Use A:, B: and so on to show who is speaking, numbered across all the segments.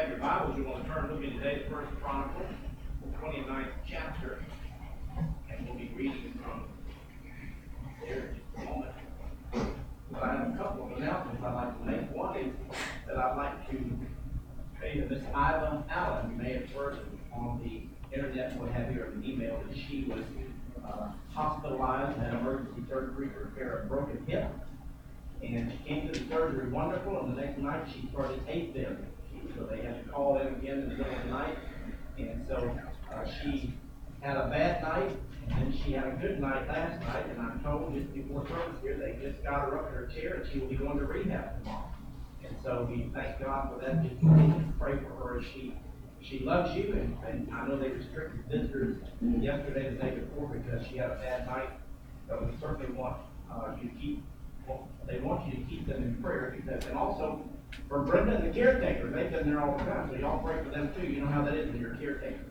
A: your Bibles, you want to turn with me today to 1 Chronicles, the 29th chapter. And we'll be reading from there in just a moment. But I have a couple of announcements I'd like to make. One is that I'd like to say that Miss Iva Allen, you may have heard on the internet, what have you, or an email, that she was hospitalized and had emergency surgery to repair a broken hip. And she came to the surgery wonderful, and the next night she started AFib. So they had to call in again in the middle of the night. And so she had a bad night, and then she had a good night last night. And I'm told just before service here, they just got her up in her chair, and she will be going to rehab tomorrow. And so we thank God for that. Just continue to pray for her. She loves you, and I know they restricted visitors yesterday, the day before, because she had a bad night. So we certainly want you to keep. They want you to keep them in prayer, because, and also for Brenda and the caretaker, they've been there all the time, so y'all pray for them too. You know how that is when you're a caretaker.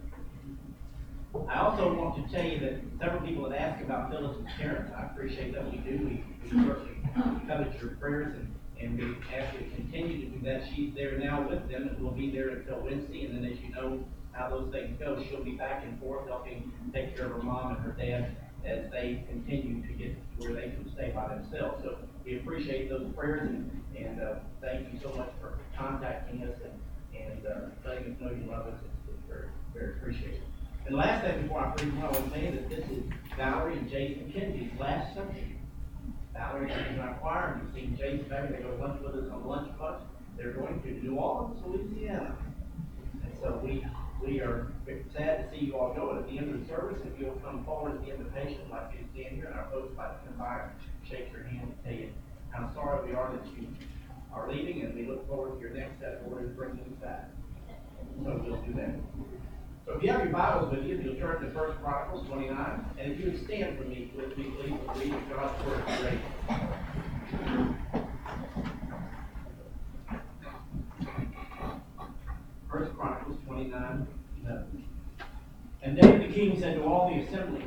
A: I also want to tell you that several people have asked about Phyllis's parents. I appreciate that we do. We certainly covet your prayers, and we ask you to continue to do that. She's there now with them, and will be there until Wednesday, and then as you know how those things go, she'll be back and forth helping take care of her mom and her dad as they continue to get to where they can stay by themselves. So we appreciate those prayers, and thank you so much for contacting us and letting us know you love us. It's very, very appreciated. And last thing before I preach, I want to say that this is Valerie and Jason Kennedy's last Sunday. Valerie is our choir, and you've seen Jason back. They go to lunch with us on the lunch bus. They're going to New Orleans, Louisiana. And so we are sad to see you all go. And at the end of the service, if you'll come forward at the invitation, like you stand here, and our folks like to come by and shake your hand and tell you how sorry we are that you are leaving, and we look forward to your next set of orders bringing you back. So we'll do that. So if you have your Bibles with you, you'll turn to 1 Chronicles 29, and if you would stand with me, please, we'll read God's word today. 1 Chronicles 29, 11. And David the king said to all the assembly,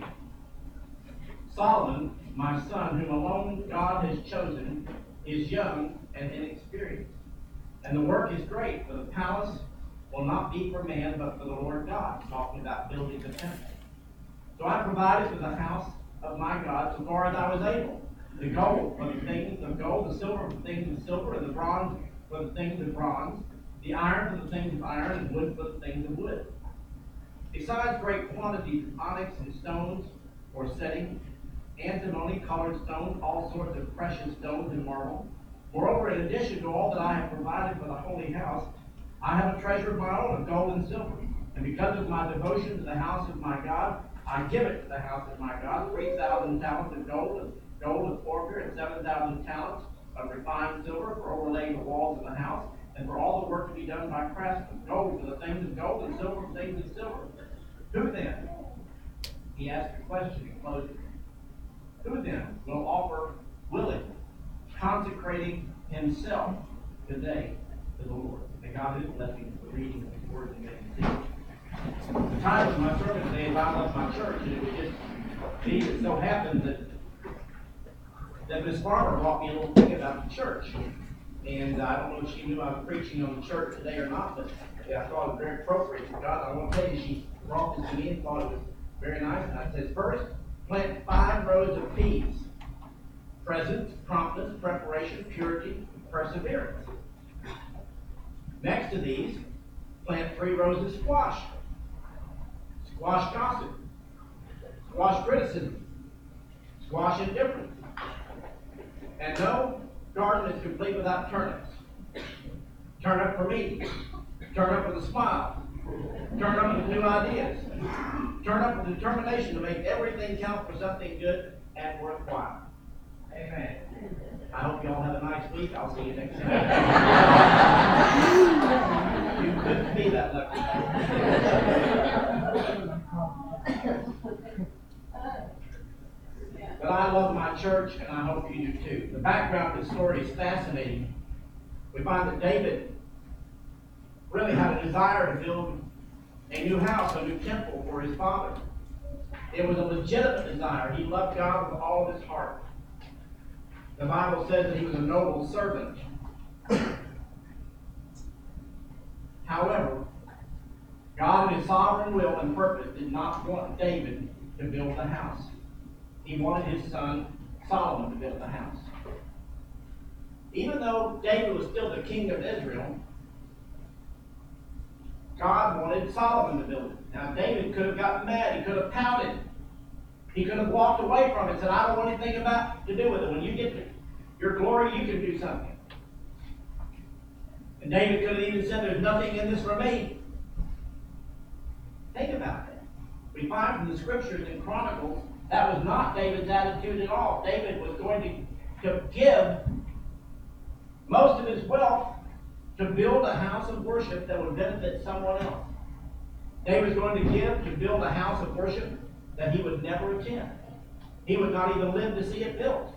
A: Solomon, my son, whom alone God has chosen, is young and inexperienced. And the work is great, for the palace will not be for man, but for the Lord God, talking about building the temple. So I provided for the house of my God so far as I was able. The gold for the things of gold, the silver for the things of silver, and the bronze for the things of bronze, the iron for the things of iron, and wood for the things of wood. Besides great quantities of onyx and stones for setting, antimony, colored stones, all sorts of precious stones and marble. Moreover, in addition to all that I have provided for the holy house, I have a treasure of my own of gold and silver. And because of my devotion to the house of my God, I give it to the house of my God 3,000 talents of gold with porphyr, and 7,000 talents of refined silver for overlaying the walls of the house, and for all the work to be done by craftsmen. Gold for the things of gold, and silver for things of silver. Who then? He asked a question in closing. Who then will offer willingly, consecrating himself today to the Lord? May God is blessing the reading of His Word and making it. The title of my sermon today is I Love My Church, and it would just be it so happened that Miss Farmer brought me a little thing about the church. And I don't know if she knew I was preaching on the church today or not, but I thought it was very appropriate for God. I want to tell you, she brought this to me and thought it was very nice. And it says, first, plant 5 rows of peas. Presence, promptness, preparation, purity, perseverance. Next to these, plant 3 rows of squash. Squash gossip. Squash criticism. Squash indifference. And no garden is complete without turnips. Turn up for me. Turn up with a smile. Turn up with new ideas. Turn up with determination to make everything count for something good and worthwhile. Amen. I hope you all have a nice week. I'll see you next time. You couldn't be that lucky. But I love my church, and I hope you do too. The background of the story is fascinating. We find that David really had a desire to build a new house, a new temple for his father. It was a legitimate desire. He loved God with all of his heart. The Bible says that he was a noble servant. How However, God in his sovereign will and purpose did not want David to build the house. He wanted his son Solomon to build the house. Even though David was still the king of Israel, God wanted Solomon to build it. Now David could have gotten mad, he could have pouted. He could have walked away from it and said, I don't want anything to do with it. When you get your glory, you can do something. And David could have even said, there's nothing in this for me. Think about that. We find from the scriptures and Chronicles, that was not David's attitude at all. David was going to give most of his wealth to build a house of worship that would benefit someone else. David was going to give to build a house of worship that he would never attend. He would not even live to see it built.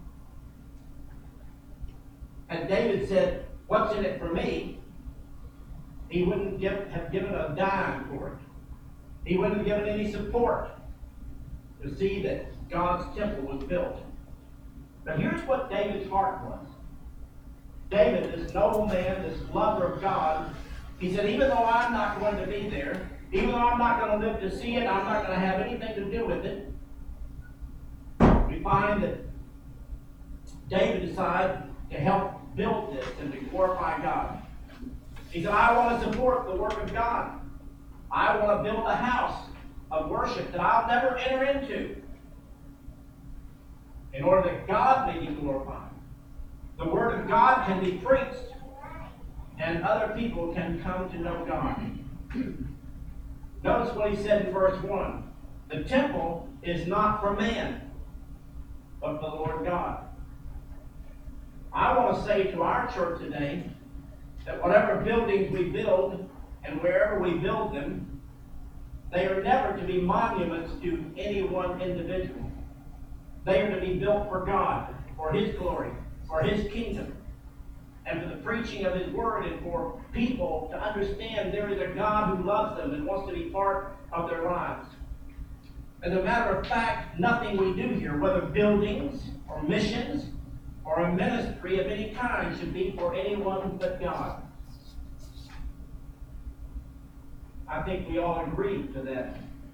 A: And David said, what's in it for me? He wouldn't have given a dime for it. He wouldn't have given any support to see that God's temple was built. But here's what David's heart was. David, this noble man, this lover of God, he said, even though I'm not going to be there, even though I'm not going to live to see it, I'm not going to have anything to do with it, we find that David decided to help build this and to glorify God. He said, I want to support the work of God. I want to build a house of worship that I'll never enter into in order that God may be glorified. The Word of God can be preached, and other people can come to know God. Notice what he said in verse 1. The temple is not for man, but for the Lord God. I want to say to our church today that whatever buildings we build and wherever we build them, they are never to be monuments to any one individual. They are to be built for God, for His glory, for His kingdom, and for the preaching of His word, and for people to understand there is a God who loves them and wants to be part of their lives. As a matter of fact, nothing we do here, whether buildings or missions or a ministry of any kind, should be for anyone but God. I think we all agree to that.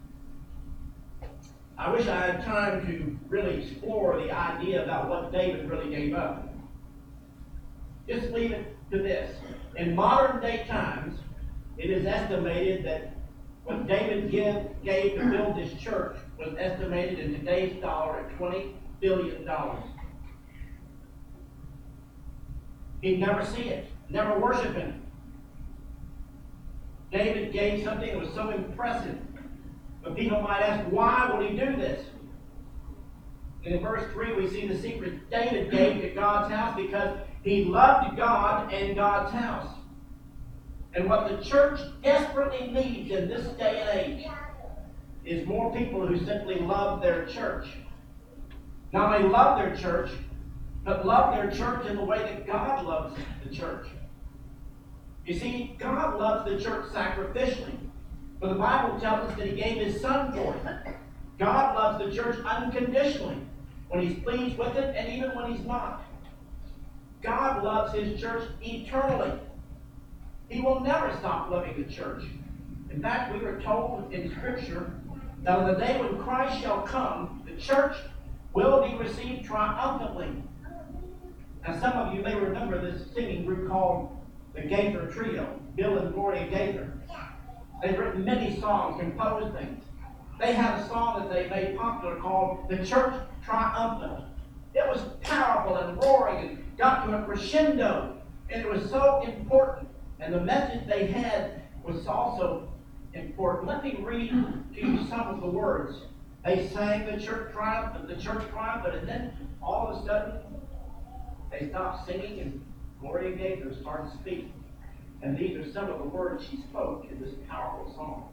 A: I wish I had time to really explore the idea about what David really gave up. Just leave it to this. In modern day times, it is estimated that what David gave to build this church was estimated in today's dollar at $20 billion. He'd never see it, never worship Him. David gave something that was so impressive. But people might ask, why would he do this? In verse 3, we see the secret David gave to God's house because he loved God and God's house. And what the church desperately needs in this day and age is more people who simply love their church. Not only love their church, but love their church in the way that God loves the church. You see, God loves the church sacrificially. For the Bible tells us that He gave His Son for it. God loves the church unconditionally, when He's pleased with it and even when He's not. God loves His church eternally. He will never stop loving the church. In fact, we were told in Scripture that on the day when Christ shall come, the church will be received triumphantly. Now, some of you may remember this singing group called the Gaither Trio, Bill and Gloria Gaither. They've written many songs, composed things. They had a song that they made popular called The Church Triumphant. It was powerful and roaring and got to a crescendo. And it was so important. And the message they had was also important. Let me read to you some of the words. They sang the church triumphant, and then all of a sudden they stopped singing and Gloria Gaither started speaking. And these are some of the words she spoke in this powerful song.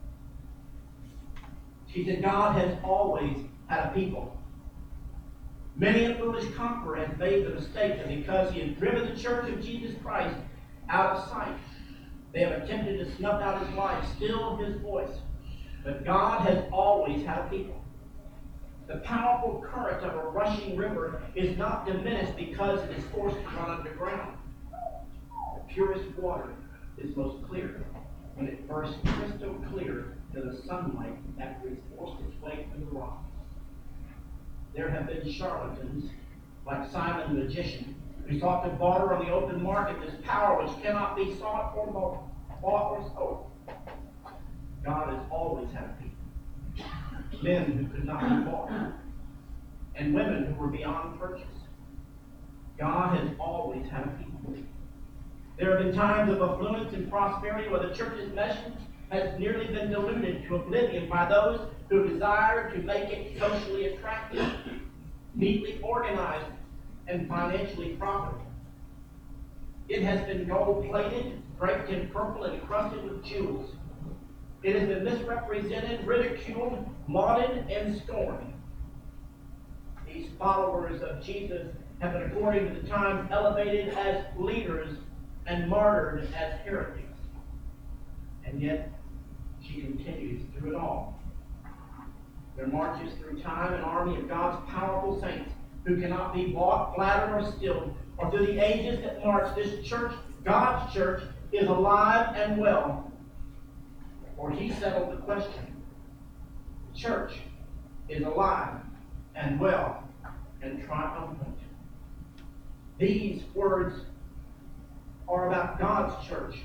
A: She said, God has always had a people. Many a foolish conqueror has made the mistake that because he has driven the church of Jesus Christ out of sight, they have attempted to snuff out His life, still His voice. But God has always had a people. The powerful current of a rushing river is not diminished because it is forced to run underground. The purest water is most clear when it bursts crystal clear to the sunlight after it's forced its way through the rocks. There have been charlatans like Simon the magician who sought to barter on the open market this power which cannot be sought or bought or sold. God has always had people, men who could not be bought, and women who were beyond purchase. God has always had people. There have been times of affluence and prosperity where the church's message has nearly been diluted to oblivion by those who desire to make it socially attractive, neatly organized, and financially profitable. It has been gold-plated, draped in purple, and crusted with jewels. It has been misrepresented, ridiculed, lauded, and scorned. These followers of Jesus have been, according to the times, elevated as leaders and martyred as heretics. And yet, she continues through it all. There marches through time an army of God's powerful saints who cannot be bought, flattered, or stilled. Or through the ages that march, this church, God's church, is alive and well. For he settled the question. The church is alive and well and triumphant. These words are about God's church.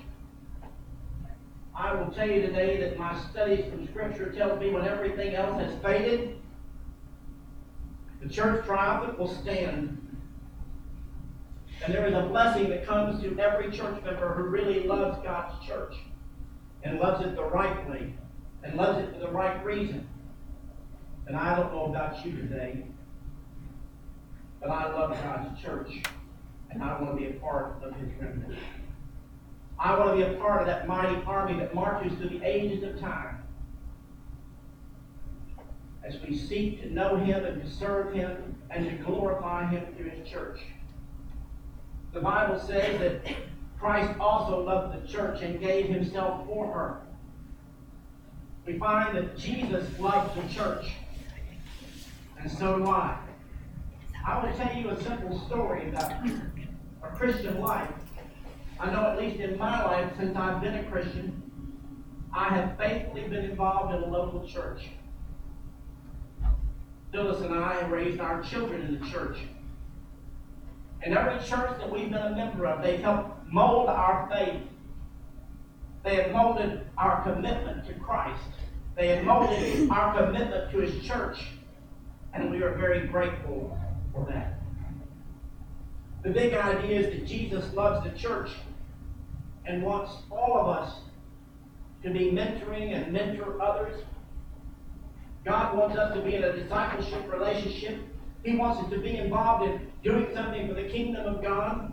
A: I will tell you today that my studies from Scripture tells me when everything else has faded, the church triumphant will stand. And there is a blessing that comes to every church member who really loves God's church and loves it the right way and loves it for the right reason. And I don't know about you today, but I love God's church and I want to be a part of His remnant. I want to be a part of that mighty army that marches through the ages of time as we seek to know Him and to serve Him and to glorify Him through His church. The Bible says that Christ also loved the church and gave Himself for her. We find that Jesus loves the church, and so do I. I will tell you a simple story about a Christian life. I know at least in my life, since I've been a Christian, I have faithfully been involved in a local church. Phyllis and I raised our children in the church. And every church that we've been a member of, they've helped mold our faith. They have molded our commitment to Christ. They have molded our commitment to His church. And we are very grateful for that. The big idea is that Jesus loves the church and wants all of us to be mentoring and mentor others. God wants us to be in a discipleship relationship. He wants us to be involved in doing something for the kingdom of God.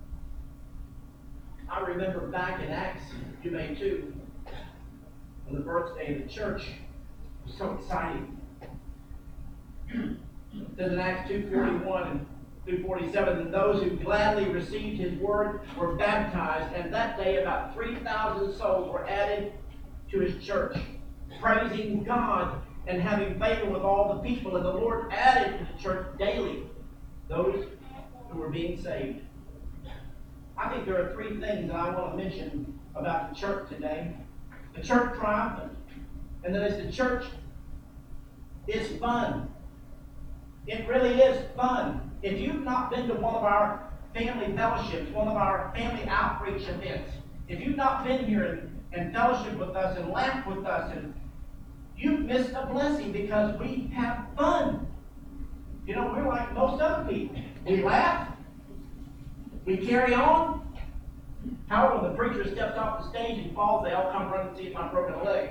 A: I remember back in Acts, you may too, on the birthday of the church. It was so exciting. It says in Acts 2:41 and 2:47, and those who gladly received His word were baptized, and that day about 3,000 souls were added to His church, praising God and having favor with all the people. And the Lord added to the church daily those who were being saved. I think there are three things that I want to mention about the church today. The church triumphant, and that is the church is fun. It really is fun. If you've not been to one of our family fellowships, one of our family outreach events, if you've not been here and fellowship with us and laughed with us, and you've missed a blessing because we have fun. You know, we're like most other people. We laugh. We carry on. However, when the preacher steps off the stage and falls, they all come running to see my broken leg.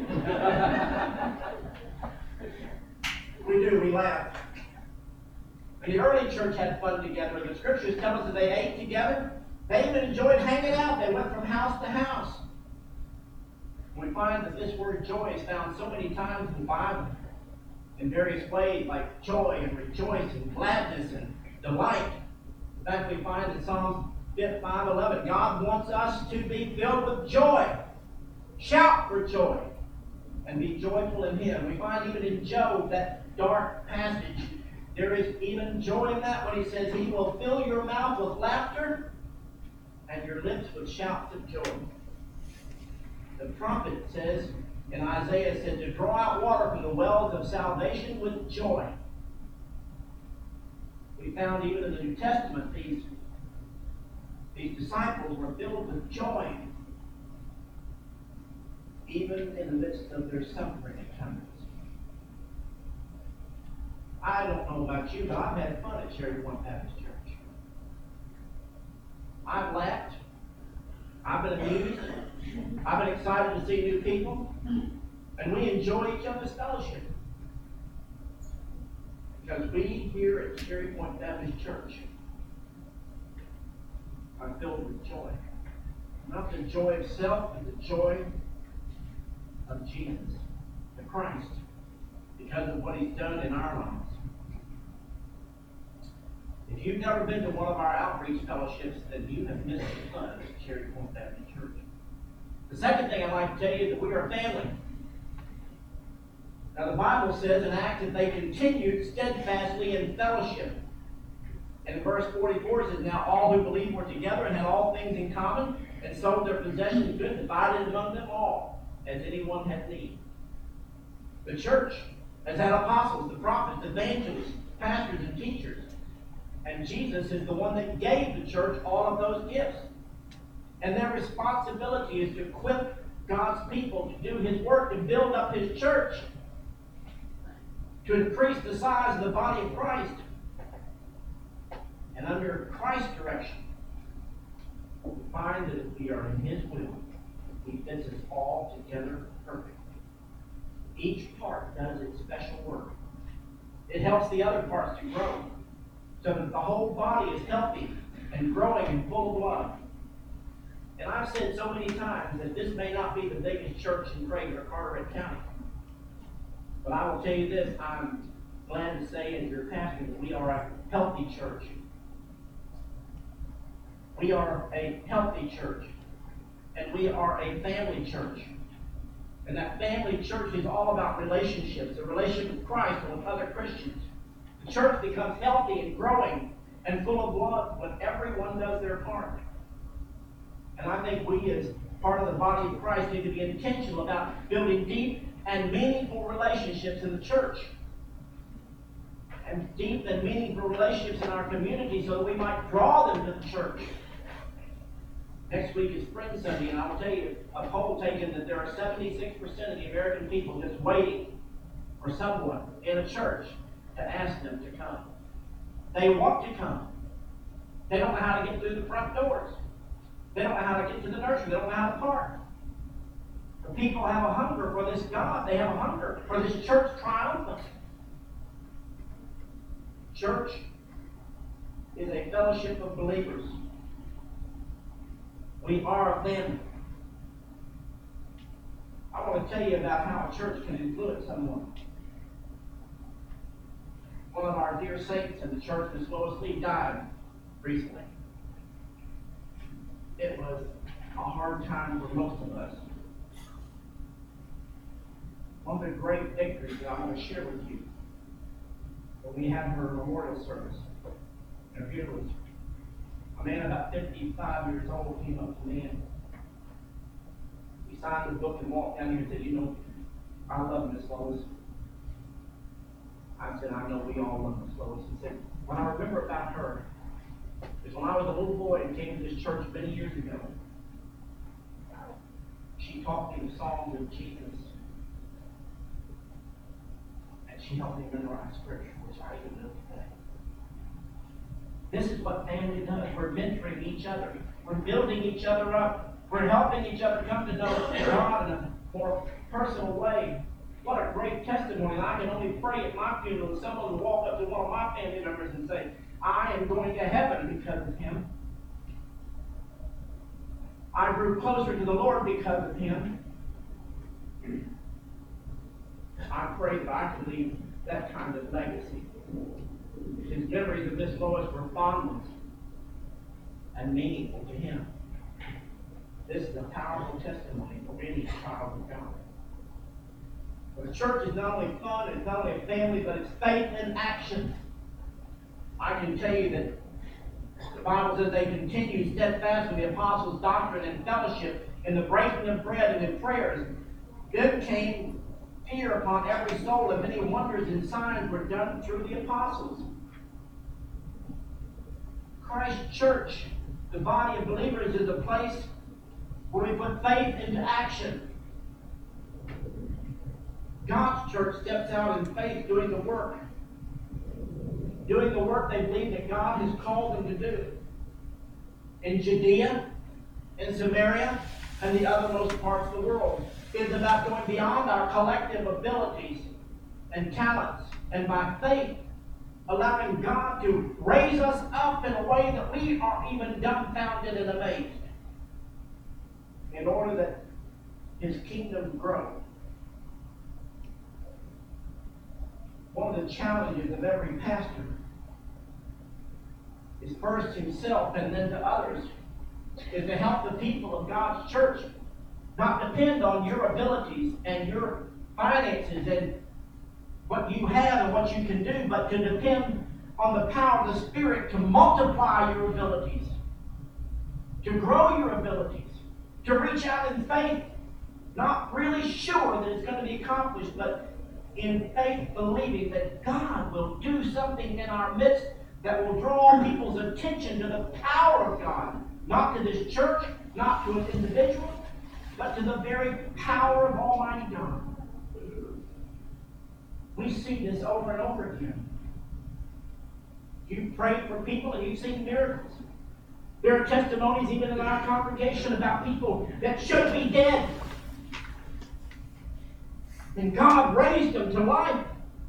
A: We do. We laugh. And the early church had fun together. The scriptures tell us that they ate together. They even enjoyed hanging out. They went from house to house. We find that this word joy is found so many times in the Bible in various ways, like joy and rejoice and gladness and delight. In fact, we find in Psalms 5:11, God wants us to be filled with joy. Shout for joy and be joyful in Him. We find even in Job, that dark passage, there is even joy in that when he says, He will fill your mouth with laughter and your lips with shouts of joy. The prophet says, in Isaiah said, to draw out water from the wells of salvation with joy. We found even in the New Testament, these disciples were filled with joy, even in the midst of their suffering at times. I don't know about you, but I've had fun at Cherry Point Baptist Church. I've laughed. I've been amused. I've been excited to see new people. And we enjoy each other's fellowship. Because we here at Cherry Point Baptist Church are filled with joy. Not the joy of self, but the joy of Jesus, the Christ, because of what He's done in our lives. If you've never been to one of our outreach fellowships, then you have missed the fun at Cherry Point Baptist Church. The second thing I'd like to tell you is that we are a family. Now the Bible says in Acts that they continued steadfastly in fellowship. And in verse 44 it says, now all who believed were together and had all things in common, and sold their possessions good, divided among them all, as anyone had need. The church has had apostles, the prophets, evangelists, pastors, and teachers. And Jesus is the one that gave the church all of those gifts. And their responsibility is to equip God's people to do His work, to build up His church, to increase the size of the body of Christ. And under Christ's direction, we find that if we are in His will, He fits us all together perfectly. Each part does its special work. It helps the other parts to grow, so that the whole body is healthy and growing and full of love. And I've said so many times that this may not be the biggest church in Craig or Carteret County. But I will tell you this, I'm glad to say as your pastor that we are a healthy church. We are a healthy church. And we are a family church. And that family church is all about relationships, a relationship with Christ and with other Christians. The church becomes healthy and growing and full of love when everyone does their part. And I think we as part of the body of Christ need to be intentional about building deep and meaningful relationships in the church. And deep and meaningful relationships in our community so that we might draw them to the church. Next week is Spring Sunday, and I will tell you, a poll taken that there are 76% of the American people just waiting for someone in a church to ask them to come. They want to come. They don't know how to get through the front doors. They don't know how to get to the nursery. They don't know how to park. The people have a hunger for this God. They have a hunger for this church triumphant. Church is a fellowship of believers. We are a family. I want to tell you about how a church can influence someone. One of our dear saints in the church, Miss Lois Lee, died recently. It was a hard time for most of us. One of the great victories that I want to share with you, when we had her memorial service, her funeral, a man about 55 years old came up to me and he signed the book and walked down here and said, you know, I love Miss Lois. I said, I know we all love Miss Lois. He said, what I remember about her is when I was a little boy and came to this church many years ago, she taught me the songs of Jesus. And she helped me memorize Scripture, which I even know today. This is what family does. We're mentoring each other. We're building each other up. We're helping each other come to know God in a more personal way. What a great testimony. And I can only pray at my funeral that someone will walk up to one of my family members and say, I am going to heaven because of him. I grew closer to the Lord because of him. I pray that I can leave that kind of legacy. His memories of Miss Lois were fond and meaningful to him. This is a powerful testimony for any child of God. But the church is not only fun, it's not only a family, but it's faith in action. I can tell you that The Bible says they continued steadfast in the apostles' doctrine and fellowship, in the breaking of bread and in prayers. Then came fear upon every soul, and many wonders and signs were done through the apostles. Christ Church, the body of believers, is a place where we put faith into action. God's church steps out in faith doing the work. Doing the work they believe that God has called them to do. In Judea, in Samaria, and the othermost parts of the world. It is about going beyond our collective abilities and talents, and by faith, allowing God to raise us up in a way that we are even dumbfounded and amazed, in order that His kingdom grow. One of the challenges of every pastor is first himself and then to others, is to help the people of God's church not depend on your abilities and your finances and what you have and what you can do, but to depend on the power of the Spirit to multiply your abilities, to grow your abilities, to reach out in faith, not really sure that it's going to be accomplished, but in faith believing that God will do something in our midst that will draw people's attention to the power of God, not to this church, not to an individual, but to the very power of Almighty God. We see this over and over again. You've prayed for people and you've seen miracles. There are testimonies even in our congregation about people that should be dead. And God raised them to life.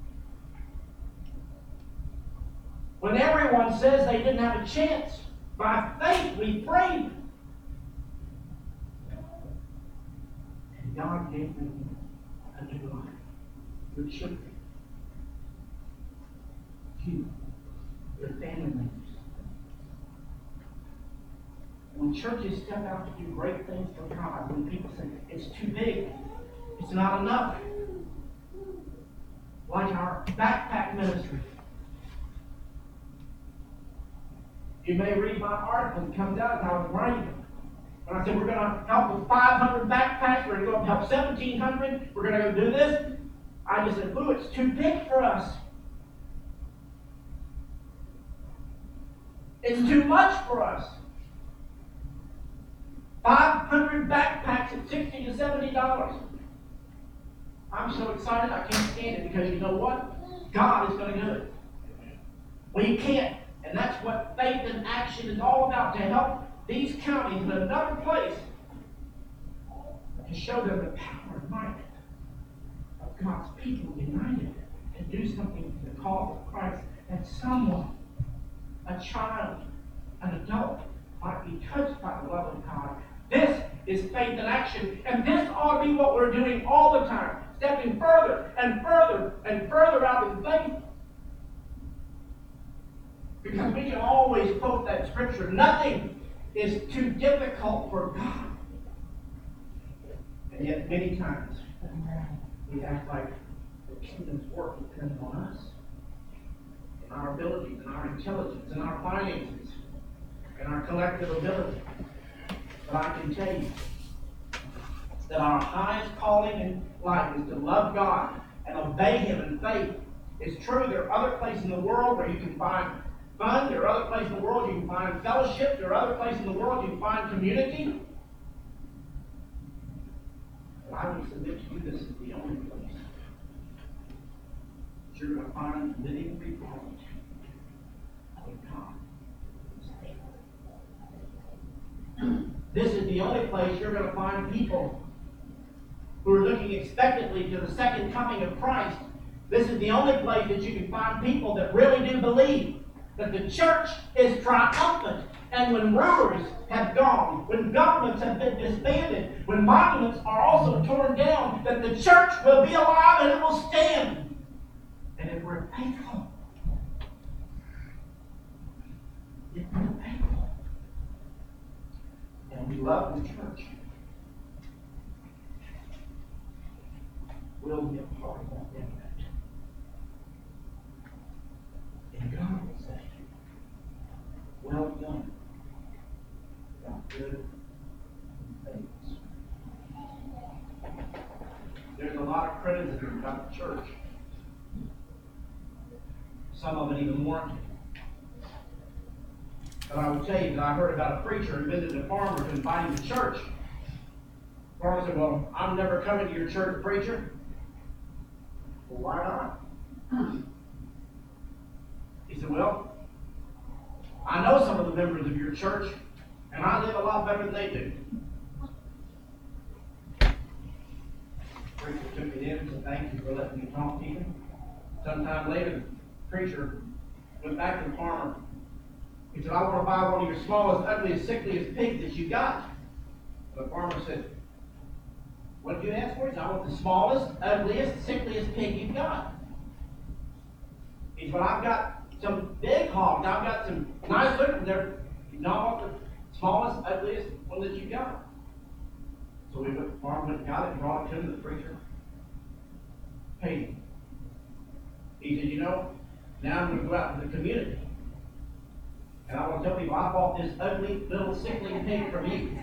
A: When everyone says they didn't have a chance, by faith we prayed. And God gave them a new life. Your children, you, your family members. When churches step out to do great things for God, when people say, it's too big, it's not enough. Like our backpack ministry. You may read my article that comes out as I was writing it. When I said we're going to help with 500 backpacks, we're going to go help 1,700, we're going to go do this. I just said, ooh, it's too big for us. It's too much for us. 500 backpacks at $60 to $70. I'm so excited I can't stand it because you know what? God is going to do it. We can't. And that's what faith and action is all about, to help these counties in another place to show them the power and might of God's people united to do something for the cause of Christ. And someone, a child, an adult, might be touched by the love of God. This is faith in action. And this ought to be what we're doing all the time. Stepping further and further and further out in faith. Because we can always quote that scripture. Nothing is too difficult for God. And yet many times we act like the kingdom's work depends on us. And our abilities, and our intelligence, and our finances, and our collective ability. But I can tell you that our highest calling in life is to love God and obey Him in faith. It's true, there are other places in the world where you can find fun. There are other places in the world you can find fellowship. There are other places in the world you can find community. But I would submit to you this is the only place that you're going to find living reality with God. This is the only place you're going to find people who are looking expectantly to the second coming of Christ. This is the only place that you can find people that really do believe that the church is triumphant. And when rulers have gone, when governments have been disbanded, when monuments are also torn down, that the church will be alive and it will stand. And if we're faithful, and we love the church, we'll be a part of that impact. And God will say, well done. There's a lot of criticism about the church. Some of it even warranted. But I will tell you that I heard about a preacher who visited a farmer to invite him to church. The farmer said, "Well, I'm never coming to your church, preacher." "Well, why not?" He said, "Well, I know some of the members of your church, and I live a lot better than they do." The preacher took it in and said, "Thank you for letting me talk to you." Sometime later, the preacher went back to the farmer. He said, "I want to buy one of your smallest, ugliest, sickliest pigs that you got." The farmer said, "What did you ask for?" He said, "I want the smallest, ugliest, sickliest pig you've got." He said, "Well, I've got some big hogs. I've got some nice looking there. You don't want the smallest, ugliest one that you got." So the farmer went and got it and brought it to him, the preacher paid him. He said, "Now I'm going to go out to the community. And I want to tell people I bought this ugly, little, sickly pig from you."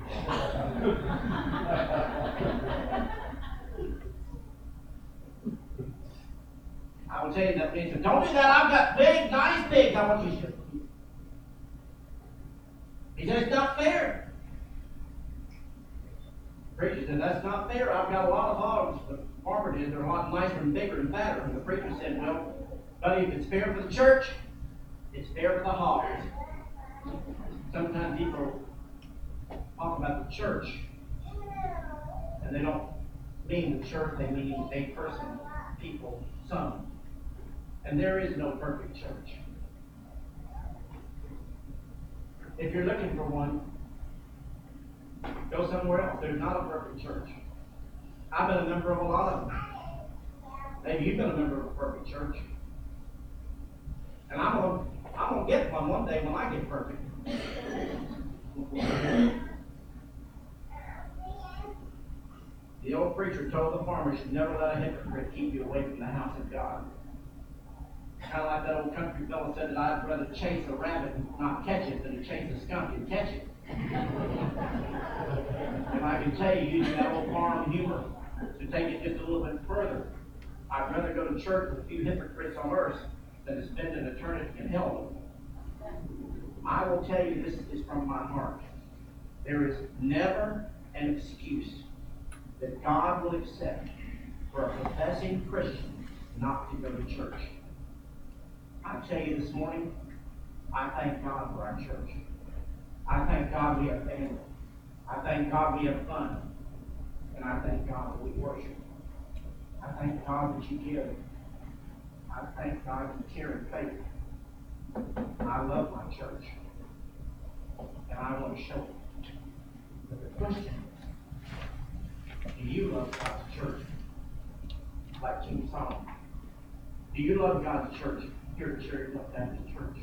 A: I will tell you that he said, "Don't do that. I've got big, nice pigs I want you to." He said, "It's not fair." The preacher said, "That's not fair. I've got a lot of hogs." The farmer did. They're a lot nicer and bigger and fatter. And the preacher said, "Well, buddy, if it's fair for the church, it's fair for the hogs." Sometimes people talk about the church, and they don't mean the church, they mean a person, people, some. And there is no perfect church. If you're looking for one, go somewhere else. There's not a perfect church. I've been a member of a lot of them. Maybe you've been a member of a perfect church. And I'm gonna get one day when I get perfect. The old preacher told the farmer, "You should never let a hypocrite keep you away from the house of God." Kind of like that old country fellow said that I'd rather chase a rabbit and not catch it than to chase a skunk and catch it. And I can tell you, using that old farm humor, to take it just a little bit further, I'd rather go to church with a few hypocrites on earth than to spend an eternity in hell. I will tell you, this is from my heart. There is never an excuse that God will accept for a professing Christian not to go to church. I tell you this morning, I thank God for our church. I thank God we have family. I thank God we have fun. And I thank God that we worship. I thank God that you give. I thank God you care and faith. I love my church. And I want to show it. But the question is, do you love God's church like King Solomon? Do you love God's church here at Cherry Bluff Baptist Church?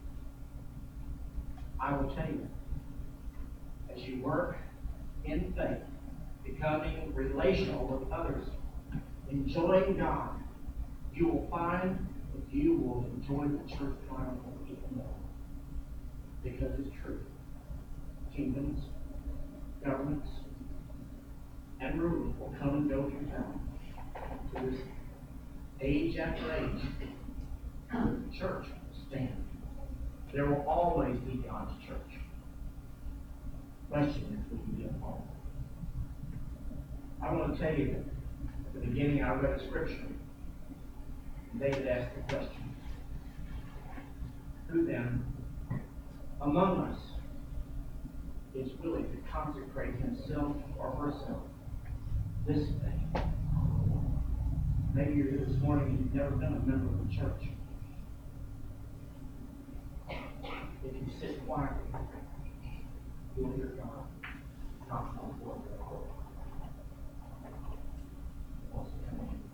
A: I will tell you, as you work in faith, becoming relational with others, enjoying God, you will find that you will enjoy the church triumph even more. Because it's true. Kingdoms, governments, and rulers will come and go through time. To this age after age, the church will stand. There will always be God's church. Question is, will you be a part? I want to tell you that at the beginning I read a scripture. David asked the question, who then among us is willing to consecrate himself or herself this day? Maybe you're here this morning and you've never been a member of the church. If you sit quietly, you'll hear God knocking on the door of your heart. He wants to come in.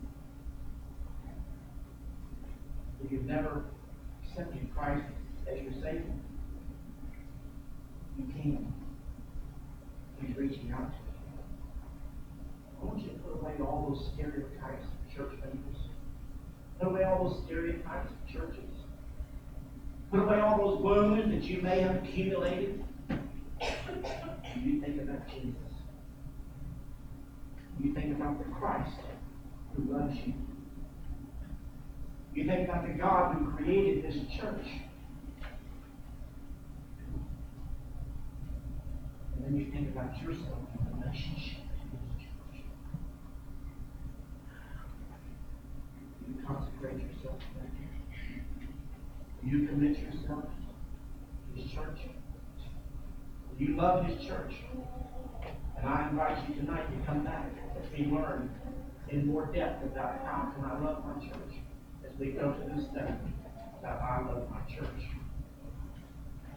A: If you've never accepted Christ as your Savior, you can. He's reaching out to you. I want you to put away all those stereotypes of church members. Put away all those stereotypes of churches. Put away all those wounds that you may have accumulated. And you think about Jesus. You think about about the Christ who loves you. You think about the God who created this church. And then you think about yourself in relationship to this church. You consecrate yourself to that church. You commit yourself to His church. You love His church. And I invite you tonight to come back as we learn in more depth about how can I love my church as we go to this study about I love my church.